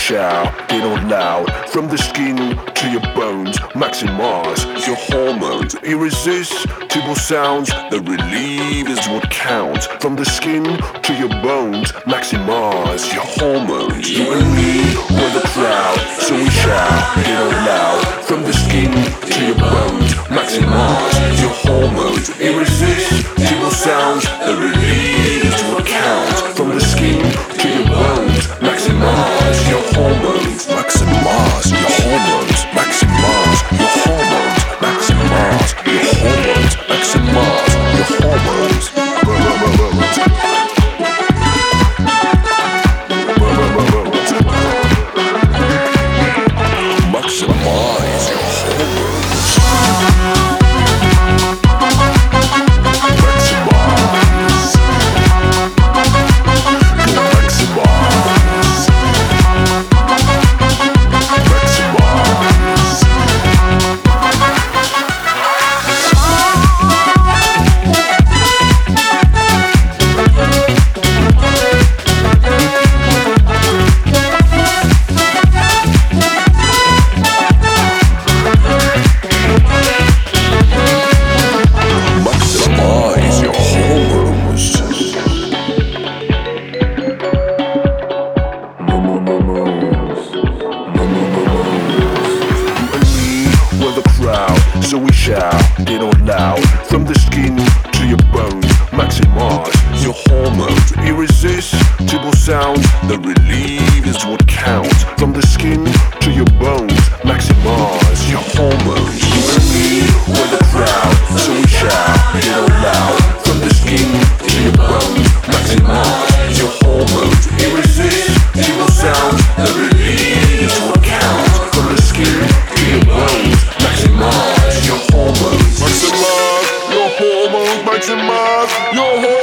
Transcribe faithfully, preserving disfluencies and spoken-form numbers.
shout, get on loud. From the skin to your bones, maximize your hormones. Irresistible sounds, the relief is what counts. From the skin to your bones, maximize your hormones. You and me, we're the crowd, so we shout, get on loud. From the skin to your bones, maximize your hormones. Irresistible sounds, the relief is what counts. From the skin to your bones, maximize your hormones. Maximize your hormones. Maximize your hormones. Maximize your hormones. Maximize your hormones. Maximize your so we shout, get on loud. From the skin to your bones, maximize your hormones. Irresistible sounds, the relief is what counts. From the skin to your bones, maximize your hormones. You and me, we're the crowd, so we shout, get on loud. From the skin to your bones, maximize your hormones. Irresistible sounds, the relief is what counts. From the skin to your bones, maximize your hormones. Maximize your hormones, maximize your hormones.